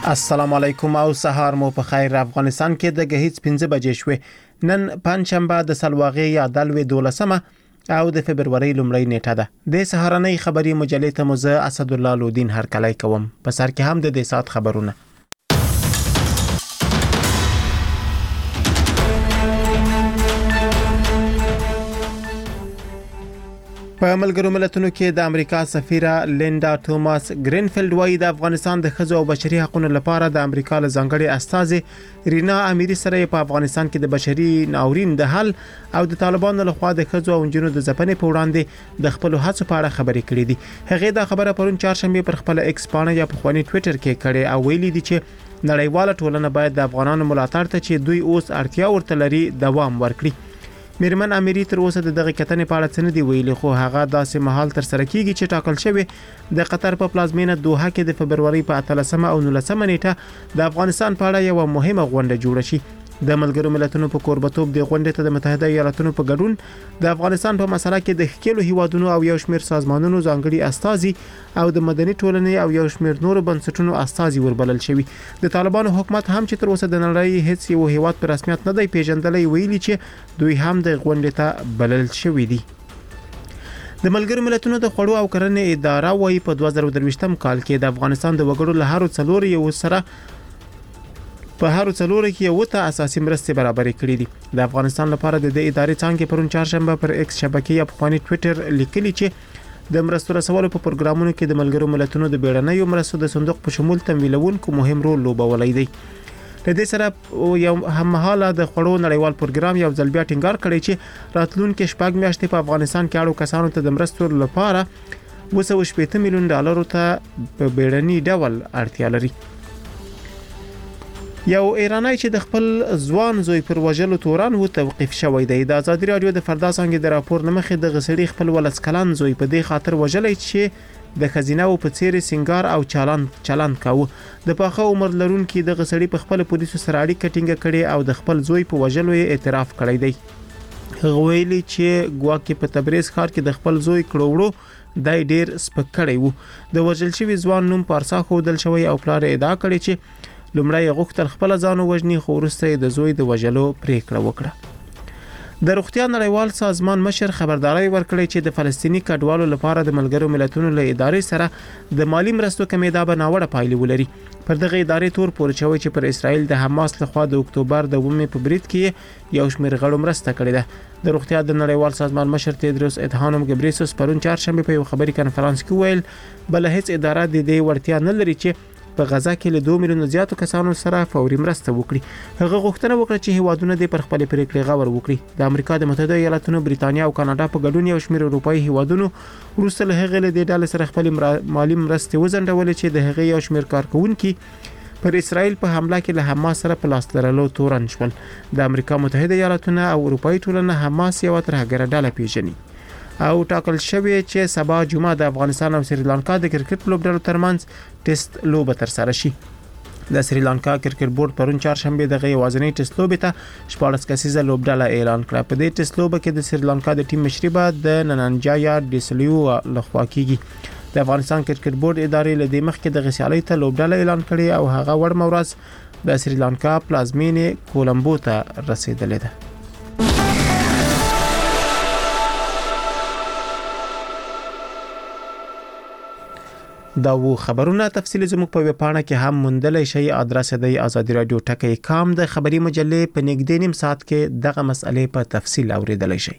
السلام علیکم او سهار مو په خیر. افغانستان کې د غهیڅ 5 بجې شوې. نن پنځشنبه د سلواغې یا دلوي 12 او د فبرवरी لومړۍ نیټه ده. د سهارنۍ خبري مجلې ته مزه اسد الله لودین هرکلی کوم. په سر کې هم د دې سات خبرونه. په ملګرو ملتونو کې د امریکا سفیره لیندا توماس گرینفیلد وايي د افغانستان د ښځو او بشري حقوقو لپاره د امریکا له ځانګړي استازي رینا امیری سره په افغانستان کې د بشري ناورین د حل او د طالبانو لخوا د ښځو او جنونو د ځپنې په وړاندې د خپل هڅو په اړه خبرې کړې دي. هغه دا خبره پرون چهارشنبه پر خپل ایکس پاڼه یا په خواني ټوئیټر کې کړې او ویلي دي چې نړیواله ټولنه باید د افغانانو ملاتړ ته چې دوی اوس اړتیا ورته لري دوام ورکړي. میرمن امیری تر اوسه د دغه کتنې په اړه څه نه دی ویلي، خو هغه داسې مهال تر سره کیږي چې ټاکل شوی د قطر په پلازمینه دوحه کې د فبرवरी په 13 او 19 نیټه د افغانستان په اړه یو مهمه غونډه جوړه شي. د ملګرو ملتونو په کوربتوب د غونډې ته د متحده ایالاتونو په ګډون د افغانستان په مسله کې د ښکېلو هیوادونو او یو شمېر سازمانونو ځانګړي استازي او د مدني ټولنې او یو شمېر نورو بنسټونو استازي وربلل شوي. د طالبانو حکومت هم چې تر اوسه د نړۍ هیڅ یو هیواد په رسمیت نه دی پیژندلی ویلي چې دوی هم د غونډې ته بلل شوي دي. د ملګرو ملتونو د خوړو او کرنې اداره وايي په 2023 کال کې د افغانستان د وګړو له هر څلور یو سره په هر څلور کې یو ته اساسي مرستې برابرې کړې دي. د افغانستان لپاره د ادارې څنګه پرون چهارشنبه پر ایکس شبکې یا په خواني ټوئیټر لیکلي چې د مرستو رسولو په پروګرامونو کې د ملګرو ملتونو د بیړنیو مرستو د صندوق په شمول تمویلونکو مهم رول لوبولی دی. د دې سره یو هممهاله د خوړو نړیوال پروګرام یو ځل بیا ټینګار کړی چې راتلونکي شپږ میاشتې په افغانستان کې اړو کسانو ته د مرستو لپاره 280 میلیون ډالر ته په بیړني ډول اړتیا لري. یو ایرانی چې د خپل ځوان زوی پر وژلو تورن و توقیف شوی دی. د ازادي رادیو د فردا څنګه د راپور نمخې د غسړي خپل ولس کلن زوی په دې خاطر وژلای چې د خزینه او په څیر سنگار او چالان کاوه. د پاخه عمر لرونکي د غسړي په خپل پولیسو سره اړیکه ټینګه کړې او د خپل زوی په وژلو اعتراف کړی دی. هغه ویلي چې ګواکې په تبریز ښار کې د خپل زوی کړوړو دای ډیر سپک کړی وو. د وژل شوی ځوان نوم پارسا خودل شوی او پلار ادعا کړی چې لومړی غوښتل خپل ځان وژني، خو وروسته د زوی د وژلو پریکړه وکړه. د روغتیا نړیوال سازمان مشر خبرداري ورکړی چې د فلسطینی کډوالو لپاره د ملګرو ملتونو له ادارې سره د مالی مرستو کمیدا به ناوړه پایلې ولري. پر دغه ادارې تور پورې شوی چې پر اسرائیل د حماس لخوا د اکتوبر د 2 په برید کې یو شمېر غړو مرسته کړې ده. د روغتیا د نړیوال سازمان مشر تیدروس ادهانوم ګبریسوس پرون چهارشنبه په یو خبري کانفرنس کې ویل بل هیڅ اداره د دې وړتیا نه لري چې په غزا کې له 2 میلیون زیاتو کسانو سره فوري مرسته وکړي. هغه غوښتنه وکړه چې هیوادونه د پر خپل پریکړې غور وکړي. د امریکا د متحده ایالاتونو، بریتانیا او کاناډا په ګډون یو شمېر اروپایي هیوادونو وروسته له هغې له دې ډلې سره خپل مالی مرستې وځنډولې چې د هغې یو شمېر کارکونکي پر اسرائیل په حمله کې له حماس سره په لاس لرلو تورن شول. د امریکا متحده ایالاتونه او اروپایي ټولنه حماس یو ترهګره ډله پیژني او ټاکل شوی چې سبا جمعه د افغانستان او سریلانکا د کرکټ لوبډلو ترمنځ ټیسټ لوبه تر سره شي. د سریلانکا کرکټ بورډ پرون چهارشنبه د غوازنۍ ټیسټ لوبې ته 14 کسیزه لوبډله اعلان کړه. په دې ټیسټ لوبه کې د سریلانکا د ټیم مشري به د ننانجایا ډیسلیو لخوا کیږي. د افغانستان کرکټ بورډ ادارې له دې مخکې د غسیالۍ ته لوبډله اعلان کړې او هغه وړ مورز د سریلانکا پلازمینې کولمبو ته رسیدلې ده. دا و خبرونه تفصیلی زموږ په ویب پاڼه کې هم موندلی شئ. ادرس دی ازادي رادیو ټکی.com. د خبري مجلې په نږدې نیم ساعت کې دغه مسئلې په تفصیل اوریدلی شئ.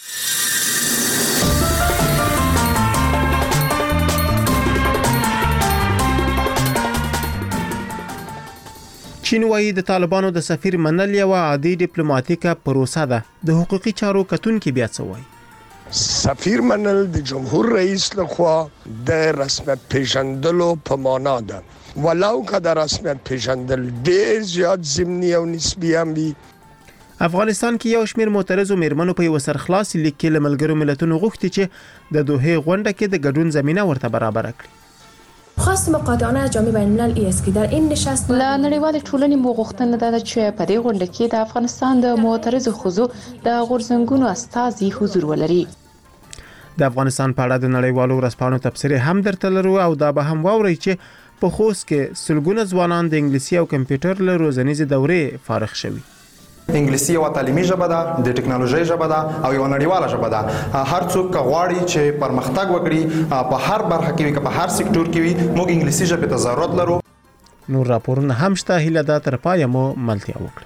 چین وايي د طالبانو د سفیر منل یو عادي ډیپلوماټیکه پروسه ده. د حقوقي چارو کتونکو بیا څه وایي؟ سفیر منل د جمهور رئیس لخوا د رسمیت پیژندلو په معنا ده، ولو که د رسمیت پیژندل ډیر زیات ضمني او نسبي هم وي. افغانستان کې یو شمېر معترضو میرمنو په یو سرخلاص لیک کې له ملګرو ملتونو غوښتي چې د دوحې غونډه کې د ګډون زمینه ورته برابر کړي. خواست مقاطعانه از جامعه بین‌الملل است که در این نشست له نړیوال ټولنې مو غوښتنه ده چې په دې غونډه کې د افغانستان د معترضو ښځو د غورځنګونو استازي حضور ولري. د افغانستان په اړه د نړیوالو ورځپاڼو تبصرې هم درته لرو او دا به هم واورئ چې په خوست کې سلګونه ځوانان د انګلیسي او کمپیوټر له روزنیزې دورې فارغ شوي. انګلیسي یو تعلیمي ژبه ده، د ټکنالوژي ژبه ده او یو نړیواله ژبه ده. هر څوک غواړي چې پرمختګ وکړي په هر برخه کې وي، په هر سکتور کې وي، موږ انګلیسي ژبې ته ضرورت لرو. نور راپورونه هم شته، هیله ده تر پایه مو ملتیا وکړي.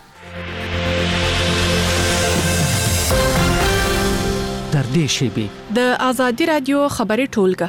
تر دې شیبې د آزادي رادیو خبري ټولګه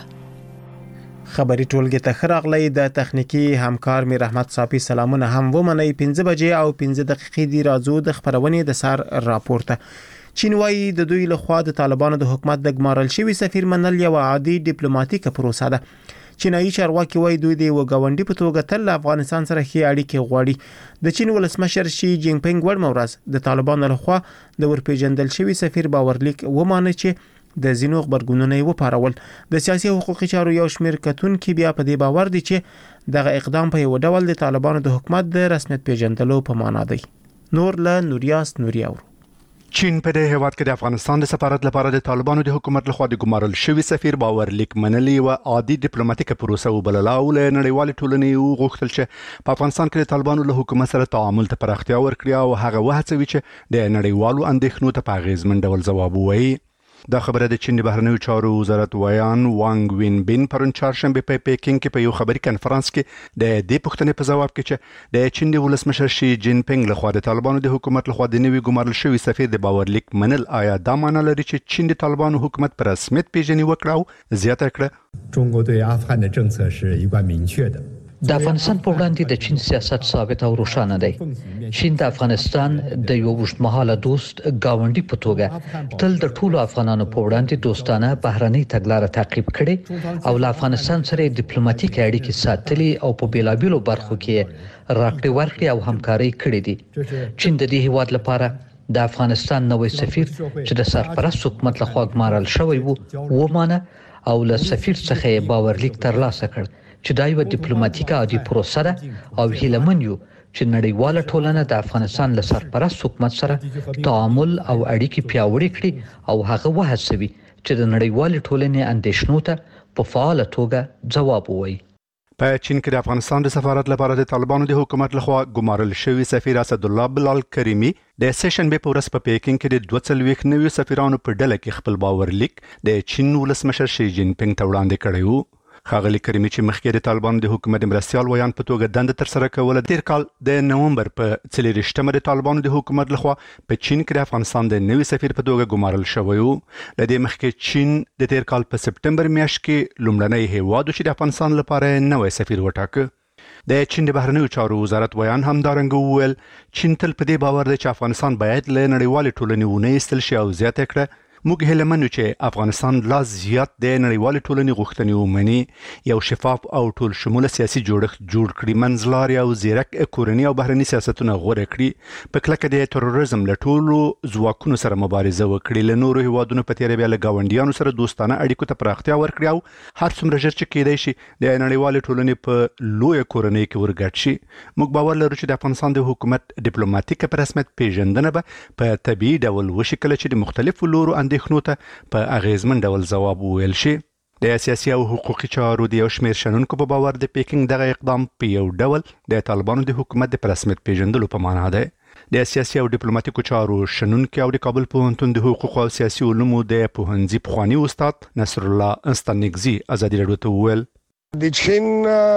خبري ټولګه ته خراغلی د تخنیکی همکار میر احمد صافی سلامونه هم ومني. 5 بجې او 15 دقیقې دی راځو د خبرونې د سار راپورته. چین وايي د دوی له خوا د طالبانو د حکومت د ګمارل شوی سفیر منل یو عادي ډیپلوماټیک پروسه ده. چینایي چارواکي وايي دوی د وګاونډي په توګه تل افغانستان سره ښې اړیکې غواړي. د چین ولسمشر شي جین پینګ ورمورز د طالبانو له خوا د ورپېژندل شوی سفیر باورلیک ومانه چې د زینو خبرګونونه یې وپارول. د سیاسي حقوقي چارو یو شمېر کتونکي بیا په دې باور دي چې دغه اقدام په یو ډول د طالبانو د حکومت د رسمیت پیژندلو په معنا دی. نور له نوریاس نوریاور. چین په دې هیواد کې د افغانستان د سفارت لپاره د طالبانو د حکومت لخوا د ګمارل شوی سفیر باورلیک منلي او عادي ډیپلوماټیک پروسه وبلله او له نړیوال ټولنې وغوښتل چې په افغانستان کې د طالبانو له حکومت سره تعامل ته پراختیا ورکړي او هغه وهڅوي چې د نړیوالو اندېښنو ته په اغیزمن ډول ځواب ووایي. دا خبره د چین د بهرنیو چارو وزارت ویان وانګ وین بین پرون چهارشنبه په پیکینګ کې په یو خبري کانفرنس کې د دې پوښتنې په جواب کې چې د چین د ولسمشر شي جین پینګ لخوا د طالبانو د حکومت لخوا د نوي ګمارل شوی سفیر د باورلیک منل آیا دا معنی لري چې چین د طالبانو حکومت پر رسمیت پیژني وکړه او زیاته کړه. 中国对阿富汗的政策是一贯明确的。 د افغانستان په وړاندې د چین سیاست ثابت او روښانه دی. چین د افغانستان د یو اوږدمهاله دوست گاونډي په توګه تل د ټولو افغانانو په وړاندې دوستانه بهرنۍ تګلارې تعقیب کړي او له افغانستان سره ډیپلوماټیک اړیکې ساتلي او په بیلابیلو برخو کې راکړې ورکړې او همکاري کړې دي. چین د دې هیواد لپاره د افغانستان نوې سفیر چې د سرپرست حکومت لخوا ګمارل شوی ومانه او له سفیر څخه باورلیک ترلاسه کړ چې دا یو ډیپلوماټیک عادي پروسه ده او هیلمن یو چې نړیواله ټولنه د افغانستان له سرپرست حکومت سره تعامل او اړیکې پیاوړې کړي او هغه وهڅوي چې د نړیوالې ټولنې اندېښنو ته په فعاله توګه ځواب ووایي. په چین کې د افغانستان د سفارت لپاره د طالبانو د حکومت لخوا ګمارل شوی سفیر اسد الله بلال کریمی د سیشن به پورس په پیکینګ کې د 22 نوي سفیرانو په ډله کې خپل باورلیک د چین ولسمشر شي جین پینګ ته وړاندې کړی و. خاغلی کریمی چې مخکې د طالبانو د حکومت مرستيال ویان په توګه دنده تر سره کوله تیر کال د نومبر په 4 د طالبانو د حکومت لخوا په چین کې د افغانستان د نوي سفیر په توګه ګمارل شوی و. د دې مخکې چین د تیر کال په سپټمبر میاشت کې لومړنی هیواد چې د افغانستان لپاره نوی سفیر وټاکه. د چین د بهرنیو چارو وزارت ویان همدارنګه وویل چین تل په دې باور دی چې افغانستان باید له نړیوال ټولنې ونه ایستل شي او زیاته کړه موږ هیله منو چې افغانستان لا زیات د نړیوال ټولنې غوښتنې ومني یو شفاف او ټول شموله سیاسي جوړښت جوړ کړي منځلاري او زیرک کورنی او بهرني سیاستونه غوړه کړي په کلکه د تروریزم له ټولو ځواکونو سره مبارزه وکړي له نورو هیوادونو په تیاره بیا له گاونډیانو سره دوستانه اړیکو ته پراختیا ورکړي او هر څومره ژر چې کېدای شي د نړیوال ټولنې په لوی کورنۍ کې ورګډ شي. موږ باور لرو چې د افغانستان د حکومت ډیپلوماټیک په رسمیت پیژندنه به په طبيعي ډول وشي کله چې د مختلفو لورو اندېښنو ته په اغیزمن ډول ځواب وویل شي. د سیاسي او حقوقي چارو د یو شمېر شنونکو په باور د پیکینګ دغه اقدام په یو ډول د طالبانو د حکومت د رسمیت پیژندلو په معنا ده. د سیاسي او ډیپلوماټیکو چارو شنونکو او د کابل پوهنتون د حقوق او سیاسي علومو د پوهنځي پخوانی استاد نصر الله انستانګزي ازادي رادیو ته وویل د چین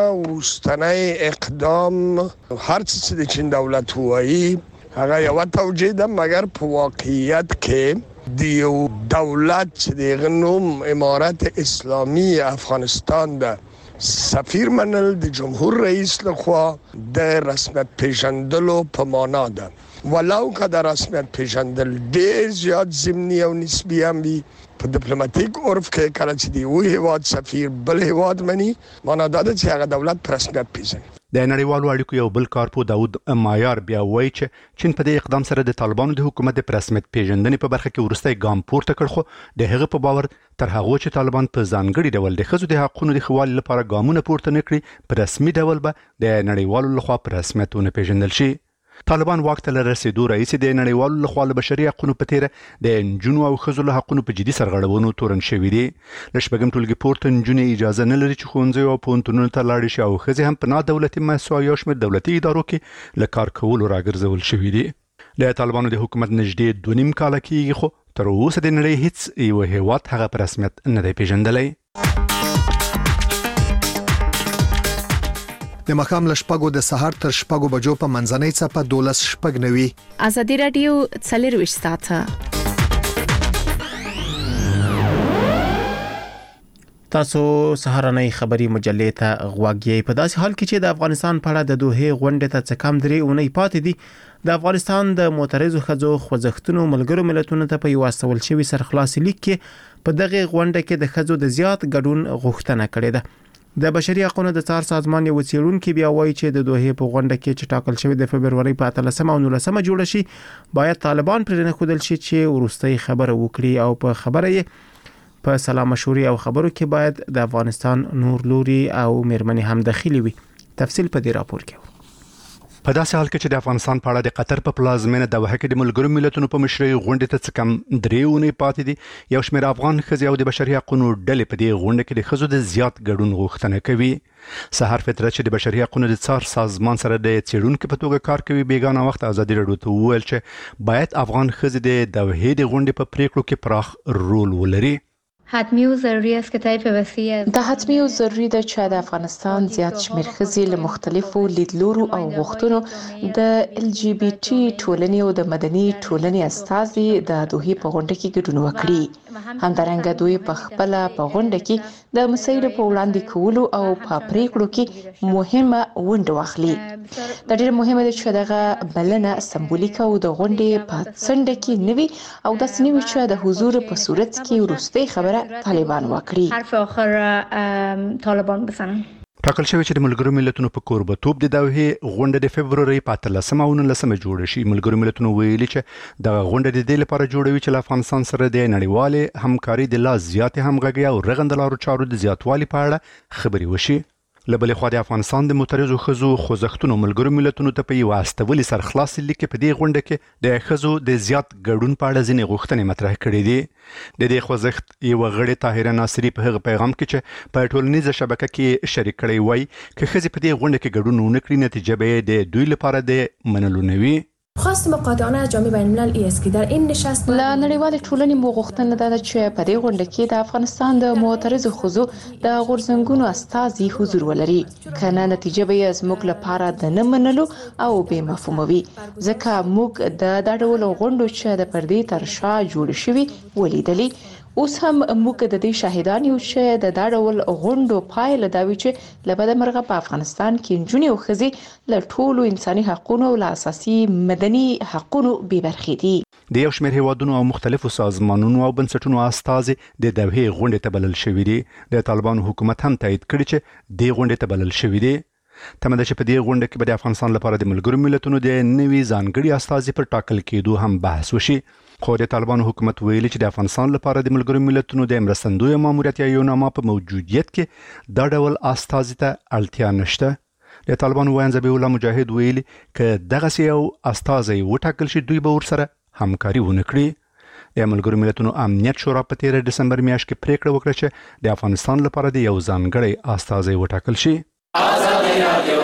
وروستنی اقدام هر څه د چین دولت وایي هغه یو توجیه ده مګر په واقعیت کې د یو دولت چې د نوم امارت اسلامی افغانستان ده سفیر منل د جمهور رئیس لخوا د رسمیت پیژندلو په معنا ده ولو که د رسمیت پیژندل ډیر زیات ضمني او نسبي هم وي په ډیپلوماټیک عرف کې کله چې د یو هیواد سفیر بل هیواد مني معنا دا ده چې هغه دولت په رسمیت پیژني. د نړیوالو اړیکو یو بل کارپو داود مایار بیا وایي چې چین په دې اقدام سره د طالبانو د حکومت د رسمیت پیژندنې په برخه کې وروستی ګام پورته کړ خو د هغه په باور تر هغه چې طالبان په ځانګړي ډول د ښځو د حقوقو د خوالي لپاره ګامونه پورته نکړي په رسمي ډول به د نړیوالو لخوا په رسمیت ونه پیژندل شي. طالبان واک ته رسیدو رئیس د نړیوالو لخوا له بشري حقوقو په تیر د نجونو او ښځو له حقوقو په جدي سرغړونو تورن شوي دي. له شپږم ټولګي پورته نجونې اجازه نه لري چې ښوونځیو او پوهنتونونو ته لاړې شي او ښځې هم په نادولتي مؤسسو او یو شمېر دولتي ادارو کې له کار کولو راګرځول شوي دي. له طالبانو د حکومت نږدې 2.5 کاله کېږي خو تر اوسه د نړۍ هیڅ یو هیواد هغه په رسمیت نه دی پیژندلی. د مخام له شپږو د سحر تر شپږو بجو په منځنۍ څپه 12:09. ازادي رادیو 24 ساعته. تاسو سهارنۍ خبري مجلې ته غواګي. په داسې حال کې چې د افغانستان په اړه د دوه غونډې ته څه کم 3 اونۍ پاتې دي، د افغانستان د معترضو ښځو خوځښتونو ملګرو ملتونو ته په یو استول شوی سرخلاصي لیک کې په دغه غونډه کې د ښځو د زیات ګډون غوښتنه کړې ده. د بشري حقوقو د څار سازمان یو څېړونکو بیا وایي چې د دوه په غونډه کې چې ټاکل شوی د فبرवरी په 13 او 19 جوړ شي، باید طالبان پرې نه خودل شي چې ورستۍ خبره وکړي او په خبره یې په سلام مشوري او خبرو کې باید د افغانستان نور لوري او میرمنې هم داخلي وي. تفصیل په دې راپور کې. په داسې حال کې چې د افغانستان په اړه د قطر په پلازمینه د وحکه د ملګرو ملتونو په مشرۍ غونډې ته څه کم 3 اونۍ پاتې دي، یو شمېر افغان ښځې او د بشري حقوقو ډلې په دې غونډه کې د ښځو د زیات ګډون غوښتنه کوي. سحر فطرت چې د بشري حقوقو د څار سازمان سره د څېړونکو په توګه کار کوي، بیگانه وخت ازادي راډیو ته وویل چې باید افغان ښځې د دوحې د غونډې په پریکړو کې پراخ رول ولري. حتمی و ضروری است که طیف وسیع دا حتمی او ضروری ده چې د افغانستان زیات شمېر ښځې له مختلفو لیدلورو او غوښتنو د LGBT ټولنې او د مدني ټولنې استازي د دوحې په غونډه کې ګډون وکړي. همدارنګه دوی په خپل په غونډه کې د مسایلو په وړاندې کولو او په پریکړو کې مهمه ونډه واخلي. دا ډېر مهمه ده چې دغه بلنه سمبولیک او د غونډې په څنډه کې نوي او د سنوي چې د حضور په صورت کې ورستۍ خبره طالبان وکړي. حرف آخر طالبان بزنن. ټاکل شوی چې د ملګرو ملتونو په کوربتوب د دوحې غونډه د فبرवरी په 13 او 19 جوړ شي. ملګرو ملتونو ویلي چې د غونډه د دې لپاره جوړوي چې له افغانستان سره د نړیوالې همکاري د لا زیات همغږي او رغندلارو چارو د زیاتوالي په اړه خبري وشي. لبلې خو د افغانستان د معترضو ښځو خوځښتونو ملګرو ملتونو ته په یو استولي سرخلاصي لیک په دې غونډه کې د ښځو د زیات ګډون په اړه ځینې غوښتنې مطرح کړې دي. د دې خوځښت یو غړي طاهره ناصری په هغه پیغام کې چې په ټولنیزه شبکه کې شریک کړی وای چې ښځې په دې غونډه کې ګډون ونه کړي، نتیجه به د دوی لپاره د منلو نه وي. خواستیم قاطعانه از جامعه بین الملل است که در این نشست لا نړیوال ټولنې مو غوښتنه ده چې په دې غونډه کې د افغانستان د معترضو ښځو د غورځنګونو استازي حضور ولري. کنه نتیجه به زموږ لپاره د نه منلو او بې مفهومه وي، ځکه موږ د ډول غونډو چې د پردې تر شا جوړ شوي ولیدلې. اوس هم موږ د دې شاهدان یو چې د ډول غونډو پایله دا وی چې لبد مرغه په افغانستان کې نجونې او ښځې له ټولو انساني حقوقو او اساسي مدني حقوقو بې برخې دي. د یو شمېر هیوادونو او مختلفو سازمانونو او بنسټونو استازي د دوحې غونډې ته بلل شوي دي. د طالبانو حکومت هم تایید کړی چې د غونډې ته بلل شوي دي. تمه ده چې په دې غونډه کې به د افغانستان لپاره د ملګرو ملتونو د نوي ځانګړي استازي پر ټاکل کېدو هم بحث وشي. خو د طالبانو حکومت ویلي چې د افغانستان لپاره د ملګرو ملتونو د مرستندوی ماموریت یا یوناما په موجودیت کې دا ډول استازي ته اړتیا نشته. د طالبانو وایي ذبیح الله مجاهد ویلي چې دغه یو استازي وټاکل شي دوی به ورسره همکاري ونه کړي. د ملګرو ملتونو امنیت شورا په 13 دسمبر میاشت کې پریکړه وکړه چې د افغانستان لپاره د یو ځانګړي استازي وټاکل شي. ازادي رادیو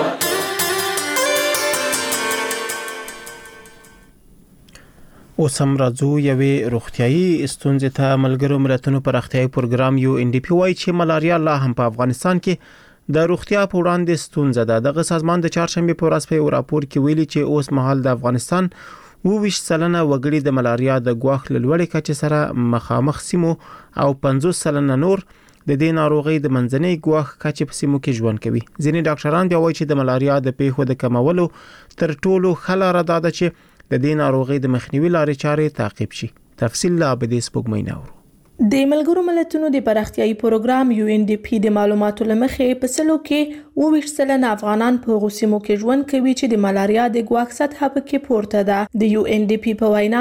اوس هم راځو یوې روغتیايي ستونزې ته. ملګرو ملتونو پر روغتیايي پروګرام UNDP وایي چې ملاریا لا هم په افغانستان کې د روغتیا په وړاندې ستونزه ده. دغه سازمان د چهارشنبه په ورځ په یو راپور کې ویلي چې اوس مهال د افغانستان 22% وګړي د ملاریا د ګواښ له لوړې کچې سره مخامخ سیمو او 50% نور د دې ناروغي د منځنۍ ګواښ کچې په سیمو کې ژوند کوي. ځینې ډاکټران بیا وایي چې د ملاریا د پیښو د کمولو تر ټولو ښه لاره ده چې د دې ناروغي د مخنیوي لارې چارې تعقیب شي. تفصیل لا به دې سپوږمۍ ناورو. د ملګرو ملتونو د پراختیايي پروګرام UNDP د معلوماتو لمخې په سلو کې 22% افغانان په غوسیمو کې ژوند کوي چې د ملاریا د ګواښ سطح پکې پورته ده. د UNDP په وینا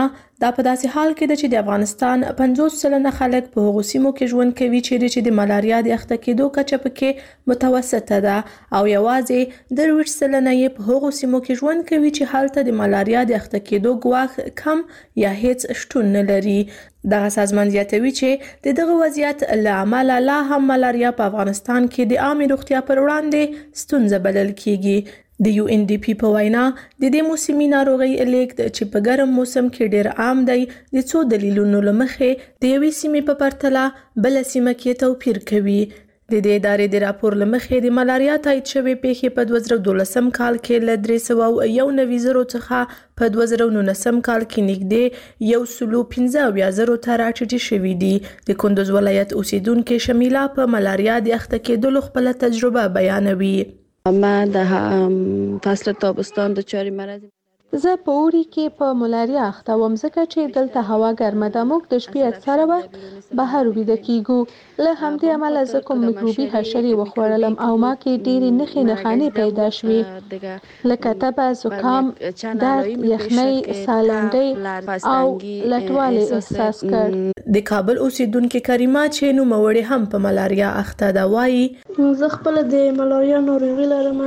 دا په داسې حال کې ده چې د افغانستان 50% خلک په هغو سیمو کې ژوند کوي چې د ملاریا د اخته کېدو کچه پکې متوسطه ده او یوازې 30% یې په هغو سیمو کې ژوند کوي چې هلته د ملاریا د اخته کېدو ګواښ کم یا هیڅ شتون نه لري. دغه سازمان زیاتوي چې دغه وضعیت له امله لا هم ملاریا په افغانستان کې د عامه روغتیا پر وړاندې ستونزه بلل کیږي. د UNDP په وینا د دې موسمي ناروغي لیږد چې په ګرم موسم کې ډیر عام دی د څو دلیلونو له مخې د یوې سیمې په پرتله بل سیمه کې توپیر کوي. د دې ادارې د راپور له مخې د ملاریا تایید شوې پیښې په 2012 کال کې له 391 څخه په 2019 کال کې نږدې 115 ته راټیټې شوې دي. د کندوز ولایت اوسیدونکو شمیله په ملاریا د اخته کېدلو خپل تجربه بیانوي. ما د فصل تابستان د چاري مرض زه په اوړي کې په ملاریا اخته وم ځکه چې دلته هوا ګرمه ده. موږ د شپې اکثره وخت بهر ویده کیږو. له همدې امله زه کوم میکروبي حشرې وخوړلم او ما کې ډېرې نښانې پیدا شوې لکه تبه، زکام، درد، یخنۍ، سالنډۍ او لټوالی احساس کړ. د کابل اوسیدونکو کریمه چې نوموړې هم په ملاریا اخته ده وایي زه خپل د ملاریا ناروغي لرم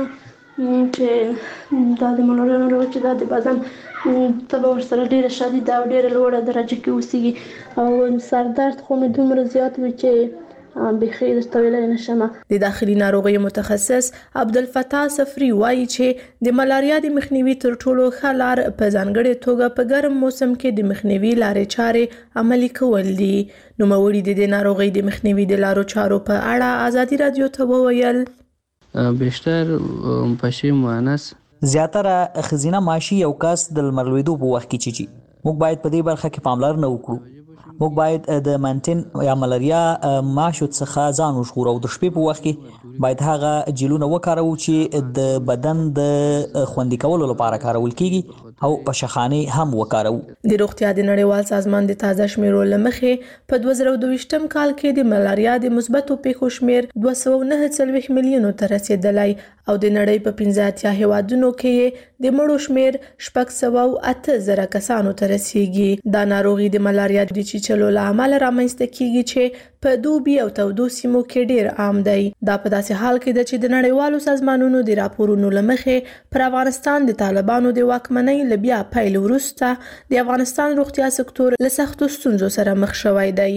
چې دا د ملاریا ناروغي چې دا د بدن تبه ورسره ډیره شدیده او ډیره لوړه درجه کې اوسېږي او سردرد خو مې دومره زیات وي چې بخیر درته ویلی نشم. د داخلي ناروغیو متخصص عبدالفتاح صفري وایي چې د ملاریا د مخنیوي تر ټولو ښه لار په ځانګړې توګه په ګرم موسم کې د مخنیوي لارې چارې عملي کول دي. نوموړي د دې ناروغۍ د مخنیوي د لارو چارو په اړه ازادي رادیو ته وویل بیشتر پشي مؤنث زیاتره خزینه ماشي او کس د لمرلویدو په وخت کې چی موږ باید په دې برخه کې پاملرنه وکړو. موږ باید د منټن یا ملاریا ماشو څخه ځان وژغورو او د شپې په وخت کې باید هغه جیلونه وکاروو چې د بدن د خوندي کولو لپاره کارول کیږي او په شخانه هم وکاروو. د روغتیا د نړیوال سازمان د تازه شمیرو له مخې په 2022 کال کې د ملاریا د مثبتو پیښو شمیر 249 میلیونو ته رسیدلی او د نړۍ په 15 هیوادونو کې د مړو شمیر 608,000 کسانو ته رسیږي. دا ناروغي د ملاریا د چیچلو له امله رامنځته کیږي چې په دوبي او تودو سیمو کې ډیر عام دی. دا په داسې حال کې ده چې د نړیوالو سازمانونو د راپورونو له مخې پر افغانستان د طالبانو د واکمنۍ له بیا پیل وروسته د افغانستان روغتیا سکتور له سختو ستونزو سره مخ شوی دی.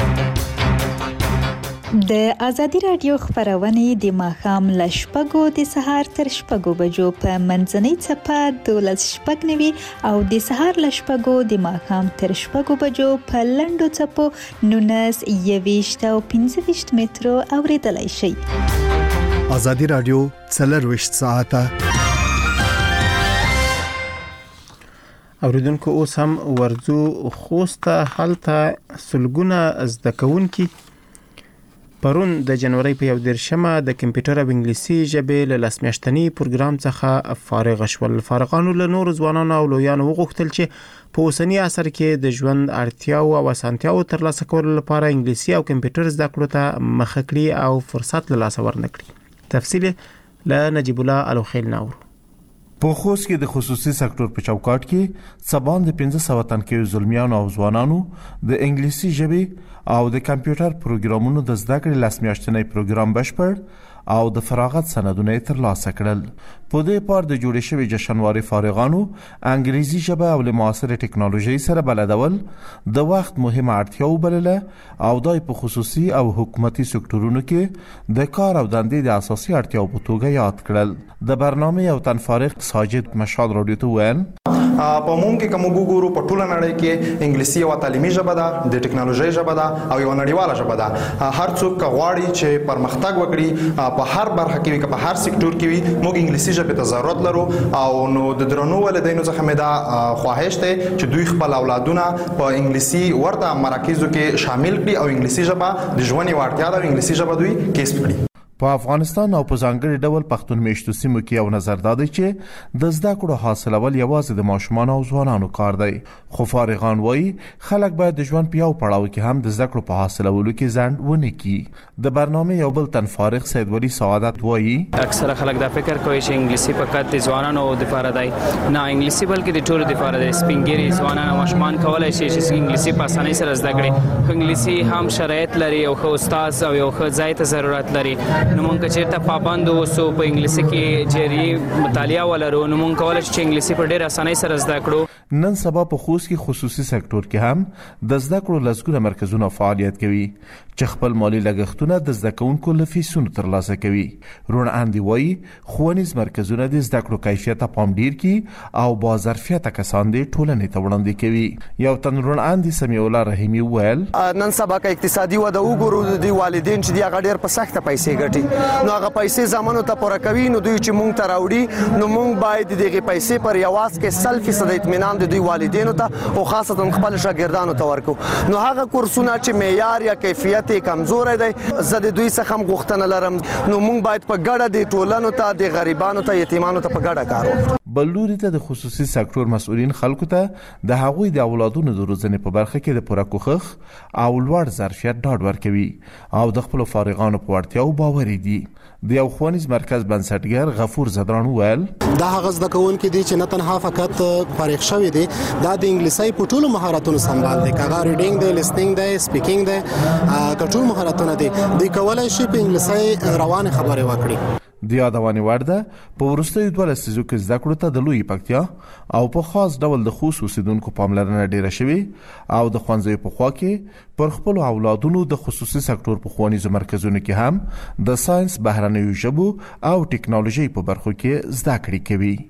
د ازادي رادیو خبرونه د ماښام له 6 د سهار تر 6 بجو په منځنۍ چپه 12:09 او د سهار له 6 د ماښام تر 6 بجو په لنډو چپو 19 او 15 مترو اوریدلای شئ. ازادي رادیو 24 ساعته اوریدونکو اوس هم ورځو خوسته حالته سلګونه زده کوونکي پرون د جنوري په 1 د کمپیوټر او انګلیسي ژبې له لسمیاشتنی پروګرام څخه فارغ شول. فارغانو له نور ځوانانو او لویانو وغوښتل چې په اوسنی عصر کې د ژوند اړتیاو او اسانتیاو ترلاسه کولو لپاره انګلیسي او کمپیوټر زده کړو ته مخه کړي او فرصت له لاسه ورنکړي. تفصیل له نجیب الله الوخیل ناور. په خوست کې د خصوصي سکتور په چوکاټ کې سبان د 1500 تنکیو زلمیانو او ځوانانو د انګلیسي ژبې او د کمپیوټر پروګرامونو د زده کړې لسمیاشتنی پروګرام بشپړ او د فراغت سندونه ترلاسه کړل. په دې پار د جوړې شوی جشنواري فارغانو انګلیسي ژبه او له معاصره ټکنالوژي سره بلدول د وخت مهمه اړتیا وبلله او دای په خصوصي او حکومتي سکتورونو کې د کار او دندې د اساسي اړتیاو په توګه یاد کړل. د برنامه او تنفارغ ساجد مشال رادیو ته ویل په موږ کې کوم ګورو په ټوله نړۍ کې انګلیسي او تعلیمي ژبه ده، د ټکنالوژي ژبه ده او یو نړیواله ژبه ده. هر څوک غواړي چې پرمختګ وکړي په هر برخه کې په هر سکتور کې وي. موږ انګلیسي ژبه ته ضرورت لرو او نو د درنو ولدینو څخه مې دا خواهش ده چې دوی خپل اولادونه په انګلیسي ورته مراکزو کې شامل کړي او انګلیسي ژبه د ژوند یو اړتیا ده او انګلیسي ژبه دوی کسب کړي. په افغانستان او په ځانګړي ډول پښتون میشتو سیمو کې یو نظر دا دی چې د زده کړو حاصلول یوازې د ماشومان او ځوانانو کار دی، خو فارغان وایي خلک باید د ژوند په یو پړاو کې هم د زده کړو په حاصلولو کې ځنډ ونه کړي. د برنامه یو بل تن فارغ سید ولی سعادت وایي اکثره خلک دا فکر کوي چې انګلیسي فقط د ځوانانو د لپاره دی، نه انګلیسي بلکې د ټولو د لپاره دی. سپینګری ځوانان او ماشومان کولای شي چې انګلیسي په اسانۍ سره زده کړي. انګلیسي هم شرایط لري او خو استاد او یو ښه ځای ته ضرورت لري. نو مونږ چیرته پابند اوسو په انګلیسي کې جری مطالعه ولرو، نو مونږ کولای شي چې انګلیسي په ډېر اسانۍ سره زده کړو. نن سبا په خوست کې خصوصي سکتور کې هم د زده کړو لسګونه مرکزونه فعالیت کوي چې خپل مالی لګښتونه د زده کوونکو له فیسونو ترلاسه کوي. روڼ اندي وایي ښوونیز مرکزونه د زده کړو کیفیت ته پام ډیر کړي او با ظرفیته کسان د ټولنې ته وړاندې کوي. یو تن روڼ اندي سمیع الله رحیمی ویل نن سبا کې اقتصادي وده وګورو، د والدین چې دی هغه ډیر په سخته پیسې ګټي، نو هغه پیسې زمونږ ته پوره کوي، نو دوی چې مونږ ته راوړي نو مونږ باید دغه پیسې پر یواز کې 100% اطمینان د دوی والدینو ته او خاصتا خپل شاګردانو ته ورکو. نو هغه کورسونه چې معیار یا کیفیت کمزور دی زه د دوی څخه هم غوښتنه لرم، نو مونږ باید په ګډه د ټولنو ته د غریبانو ته یتیمانو ته په ګډه کار وکړو. بلوري ته د خصوصي سکتور مسؤلین خلکو ته د هغوی د اولادونو د روزنې په برخه کې د پوره کوښښ او لوړ ظرفیت ډاډ ورکوي او د خپل فارغانو په وړتیاو باوري دي. د یو ښوونیز مرکز بنسټګر غفور زدران ویل دا هغه زده کوونکي دي چې نه تنها فقط فارغ شوي دي، دا د انګلیسي په ټولو مهارتونو سمبال دي، کاغه ریډینګ دی، لیسنینګ دی، سپیکینګ دی، ټول مهارتونه دي. دوی کولای شي په انګلیسي روانه خبرې وکړي. د یادونې وړ ده په وروستیو 12 لسیزو کې زده کړو ته د لوی پکتیا او په خاص ډول د خوست اوسیدونکو پاملرنه ډیره شوې او د ښوونځیو په خوا کې پر خپل اولادونو د خصوصي سکتور په ښوونیزو مرکزونو کې هم د ساينس، بهرنیو ژبو او ټیکنالوژي په برخو کې زده کړې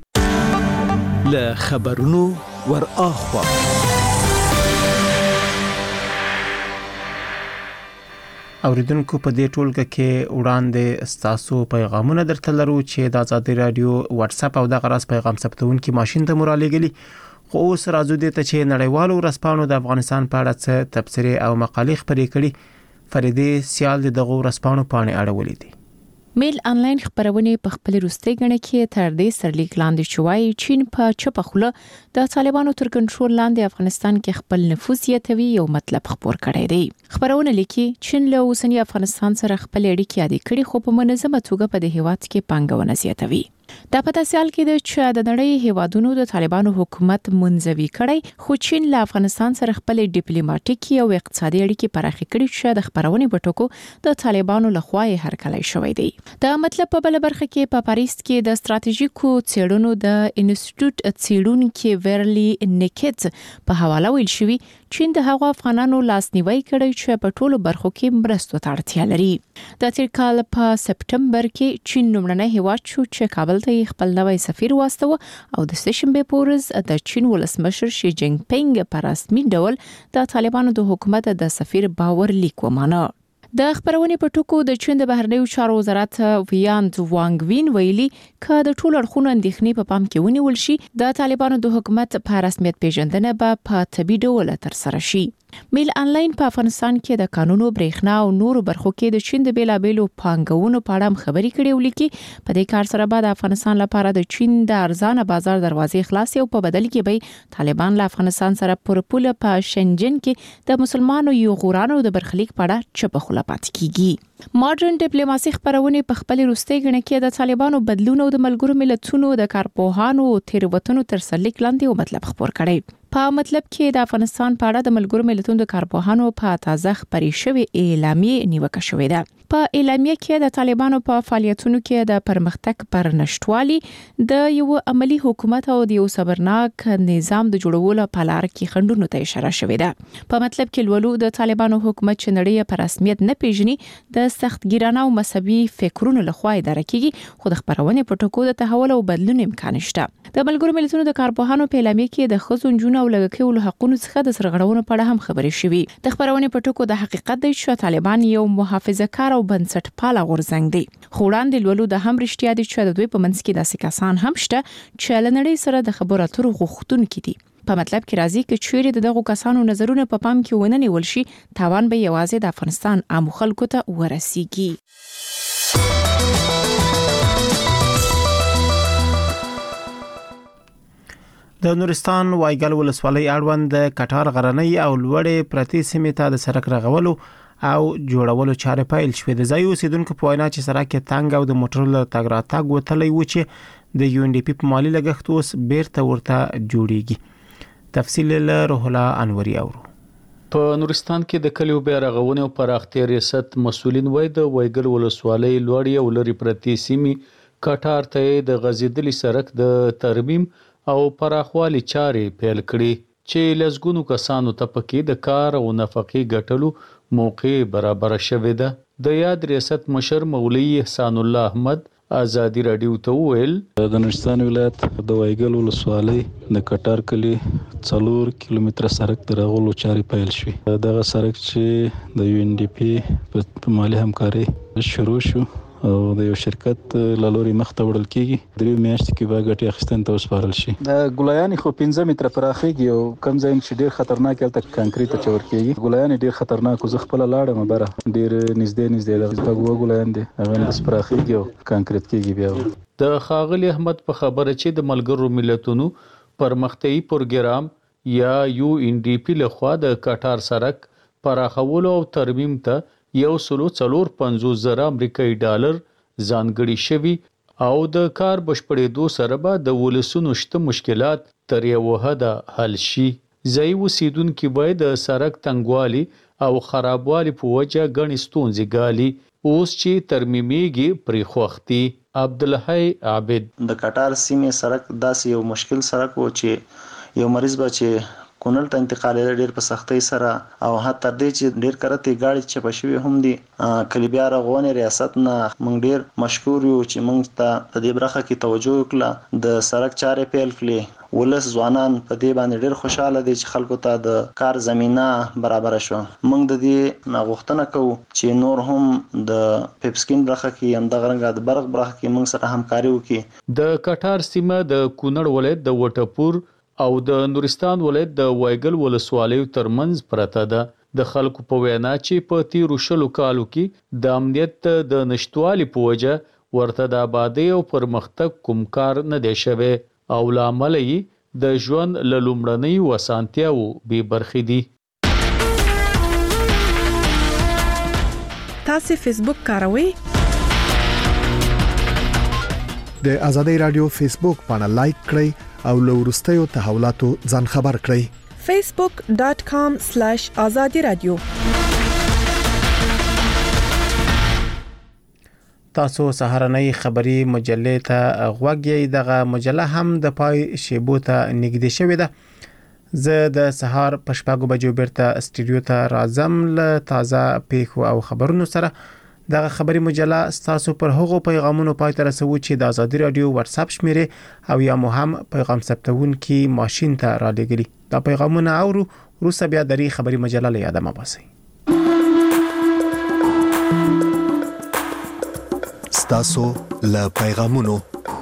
کوي. له خبرونو ور اخوا اوریدونکو په دې ټولګه کې وړاندې ستاسو پیغامونه درته لرو چې د آزادي رادیو واتس اپ او د غراس پیغام ثبتونکو ماشين ته مراله خو اوس راځو د ته چې نړیوالو ورسپانو د افغانستان په اړه څه تبصره او مقالې خبرې کړي. فریدې سیال دغه ورسپانو پاڼې اړولې دي. میل انلاین خبرونه په خپل روستي غنه کې تر دې سرلیک لاندې شوی چین په چپه خوله د طالبانو تر کنټرول لاندې افغانستان کې خپل نفوذ یتوي یو مطلب خبر کړی دی. خبرونه لیکي چین له اوسنی افغانستان سره خپل اړیکې عادي کړي خو په منظمه توګه په دې هیواد کې پانګونه زیاتوي. دا په داسې حال کې د چې د نړۍ هیوادونو د طالبانو حکومت منځوي کړي خو چین له افغانستان سره خپل ډیپلوماټیکي او اقتصادي اړیکې پراخې کړي چې د خبرونې بټکو د طالبانو لخوا یې هرکلی شوی دی. دا مطلب په بل برخه کې په پاریس کې د ستراتیژیکو څېړنو د انسټیټیوټ څېړونکو ورلی نیکټ په حواله ویل شوی چین د هغو افغانانو لاسنیوي کړی چې په ټولو برخو کې مرستو ته اړتیا لري. د تیر کال په سپټمبر کې چین لومړنی هیواد شو چې کابل ته خپل نوی سفیر واستو او د سشنبه پورز د چین ولسمشر شي جینګ پینګ په رسمي ډول د طالبانو د حکومت د سفیر باور لیک ومانه. د خبرونې په ټکو د چین د بهرنیو چارو وزارت ویانت وانګ وین ویلي ک د ټولو اړخونو اندېښنې په پام کې ونیول شي د طالبانو د حکومت په رسمیت پیژندنه به په طبي ډول تر سره شي. میل انلاین په افغانستان کې د قانونو برېښنا او نورو برخو کې د چین د بیلابېلو پانګونو په اړه خبرې کړې ولیکي. په دې کار سره بعد افغانستان لپاره د چین د ارزانه بازار دروازې خلاصې او په بدل کې به طالبان له افغانستان سره پر پول په شنجن کې د مسلمانانو یو غورانو د برخلیک په اړه چپ خله پات کیږي. ماډرن ډیپلوماسي خبرونه په خپل روستي غنه کې د طالبانو بدلون او د ملګرو ملتونو د کارپوهانو تیروتنو تر سرلیک لاندې او مطلب خبر کړي. په مطلب کې د افغانستان په اړه د ملګرو ملتونو د کارپوهانو په تازه خبري شوی اعلامیه نیوکه شوې ده. په اعلامیه کې د طالبانو په فعالیتونو کې د پرمختګ پر نشټوالي د یو عملی حکومت او د یو صبرناک نظام د جوړولو په لار کې خندونو ته اشاره شوې ده. په مطلب کې ولولو د طالبانو حکومت چې نړۍ په رسمیت نه پیژني د سختګیرانه او مذهبي فکرونو لخوا اداره کیږي خو د خبرونې په ټکو د تحول او بدلون امکان شته. د ملګرو ملتونو د کارپوهانو په اعلامیه کې د خزو جون او لګکیو حقوقو څخه د سرغړونو په اړه هم خبرې شوې. د خبرونې په ټکو د حقیقت د طالبان یو محافظه‌کار او او بنسټپاله غورځنګ دی. خوړاندې لولو د هم رښتیا دي چې د دوی په منځ کې داسې کسان هم شته چې لنړی سره د خبرو اترو غوښتونکي دي. په مطلب کې راځي چې چیرې دغه کسانو نظرونه په پام کې ونه نیول شي، تاوان به یوازې د افغانستان عام خلکو ته ورسیږي. د نورستان وایګل ولسوالۍ اړوند د کټار غرنۍ او لوړې پرتې سیمې ته د سړک رغولو او جوړولو چارې پیل شوې. د ځای اوسیدونکو په وینا چې سړک تنګ او د موټرو له تګ راتګ وتلی و چې د UNDP په مالي لګښت اوس بیرته ورته جوړیږي. تفصیل له روح الله انوري اورو. په نورستان کې د کلیو بیا رغونې او پراختیا ریاست مسولین وای د وایګل ولسوالۍ لوړې او لري پرتې سیمې کټار ته د غزیدلی سړک د ترمیم او پراخوالي چارې پیل کړي چې لږګونو کسانو ته پکې د کار او نفقې ګټلو موقع برابر شوه ده. د یاد ریاست مشر مولوی احسان الله احمد ازادي رادیو ته ویل د نورستان ولایت د وایګل ولسوالۍ د کټار کلی 4 کیلومتره سړک د رغولو چارې پیل شوې. دغه سړک چې د UNDP په مالي همکاري شروع شو او د یو شرکت لالوري مخته وړل کیږي. درې میاشتې کې به ګټه اخیستنه ته وسپارل شي. د ګلایان خو 15 متره پراخیږي او کم ځای چې ډیر خطرناک الته کانکریټ چور کیږي. ګلایان ډیر خطرناک زه خپل لاړم بره ډیر نږدې د پګو ګلایان دي هغه د پراخیږي او کانکریټ کیږي. بیا د خاغلی احمد په خبره چې د ملګرو ملتونو پرمختیايي پروګرام یا UNDP لخوا د کټار سړک پراخولو او ترمیم ته $1.450 امریکایي ډالر ځانګړي شوي او د کار بشپړېدو سره به د ولسونو شته مشکلات تر یو حده حل شي. ځای اوسیدونکي باید د سړک تنګوالي او خرابوالي په وجه ګڼې ستونزې ګالي اوس چې ترمیمېږي پرې خوښتي. عبدالحی عابد د کټار سیمې سړک داسې یو مشکل سړک و چې یو مریض به چې کونل ته انتقال ډیر په سختۍ سره او حتی دې چې ډیر کرته گاډي چې پښوی هم دي کلی بیا رغونې ریاست نه مونږ ډیر مشکور یو چې مونږ ته په دې برخه کې توجه وکړه. د سړک چارې پیل کړې ولس ځوانان په دې باندې ډیر خوشاله دي چې خلکو ته د کار زمينه برابر شو. مونږ د دې غوښتنه کوو چې نور هم د پپسکین برخه کې هم د غرنګ د برغ برخه کې مونږ سره همکاري وکړي. د کټار سیمه د کونړ ولایت د وټپور او د نورستان ولایت د وایګل ولسوالیو ترمنځ پرته ده. د خلکو په وینا چې په تیرو 20 کالو کې د امنیت د نشټوالي په وجه ورته د آبادی او پرمختګ کوم کار نه دی شوی او لامل یې د ژوند له لومړنۍ وسانتیاو بې برخې دي. تاسو فیسبوک کاروئ؟ د ازادي رادیو فیسبوک باندې لایک کړئ او له وروستیو تحولاتو ځان خبر کړئ. facebook.com/azadi radio. تاسو سهارنۍ خبری مجلې ته غوږی. دغه مجله هم د پای شیبو ته نږدې شوې ده. زه د سهار په 6 بجو بیرته استودیو ته راځم له تازه پیښو او خبرونو سره. دغه خبری مجله ستاسو پر هغو پیغامونو پای ته رسوي چې د ازادي رادیو واتس اپ شمیره او یا مو هم پیغام ثبتون کی ماشين ته را لګري. دا پیغامونه اورو روسه بیا د خبری مجله له یاده مباسي. ستاسو له پیغامونو.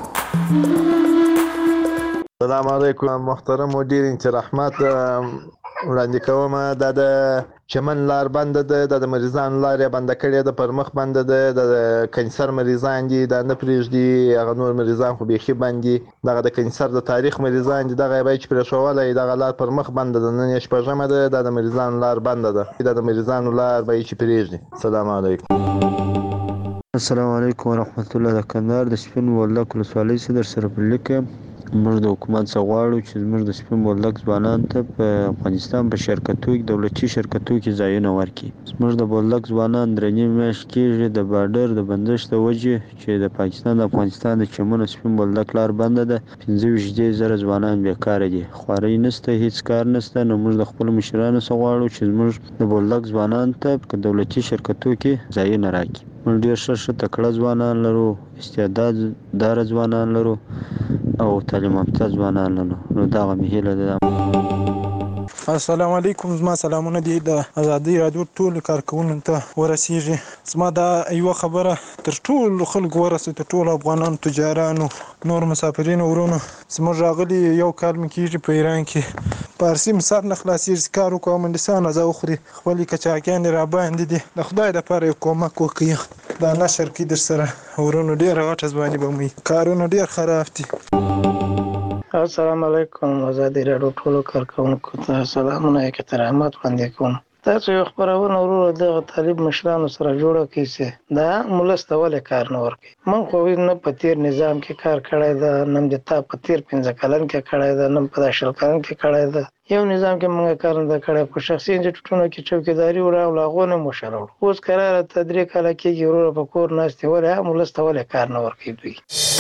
السلام علیکم محترم مدیر انجینر رحمت وړاندې کوم. د چمن لار بند ده، د مریضان لار بند کړي ده، پر مخ بند ده، د کینسر مریضان دي، د نه پریږدي هغه نور مریضان خو بيخي باندې دغه د کینسر د تاریخ مریضان دي، دغه به چې پر شواله دغه لار پر مخ بند ده. نن یې شپږمه ده، د مریضان لار بند ده، د مریضان لار به چې پریږدي. السلام علیکم. السلام علیکم ورحمت الله. د کندهار د سپین ولک ولسوالۍ صدر سره لیکم موږ د حکومت څخه غواړو چې موږ د سپین ولک ځوانان ته په افغانستان په شرکتو کې دولتي شرکتو کې ځایونه ورکړي. موږ د ولک ځوانان درنې مېش کېږي د بارډر د بندش د وجه چې د پاکستان د افغانستان د چمن سپین ولک لار بند ده. 15,000 ځوانان بیکاره دي، خواري نشته، هیڅ کار نشته. نو موږ د خپل مشرانو څخه غواړو چې موږ د ولک ځوانان ته په دولتي شرکتو کې ځایونه راکړي. موږ ډیر ښه تکړه ځوانان لرو، استعداد دار ځوانان لرو او تعلیم یافته ځوانان لرو. نو دا غوښتنه ده. السلام علیکم. زما سلامونه دي د ازادي رادیو ټول کارکونکو ته ورسیږي. زما دا یو خبره تر ټول خلکو ورسېده، ټول افغانانو، تجارانو، نور مسافرینو ورونو. زموږ راغلي یو کال مې کېږي په ایران کې، پارسي مسار نه خلاصېږي، کار وکړو مندسان ازا وخوري، خپلې کچاکیانې را باندې دي. د خدای دپاره یو کومک وکړي، دا نشر کړي در سره ورونو. ډېره غټه ځواني به مو کارونه ډېر خراب دي. السلام علیکم. ازادي راډیو ټولو کارکونکو ته سلامونه احترامات وړاندې کوم. تاسو یو خبرونه ورور دغه طالب مشرانو سره جوړه کیسه دا ملسته ولې کار نه ورکي. من خو نه په تیر نظام کې کار کړی دا، نم د تا په تیر 15 کلن کې کړی دا، نم په 10 کلن کې کړی دا. یو نظام کې موږ کار نه کړی، په شخصي انجټونو کې چوکیداری او لاغونه مشرول. اوس قرار تدریک کله کې ورور په کور ناشته ولې ملسته ولې کار نه ورکي دوی.